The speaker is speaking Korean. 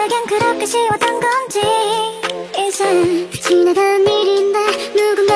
내겐 그렇게 쉬웠던 건지 이제 지나간 일인데 누구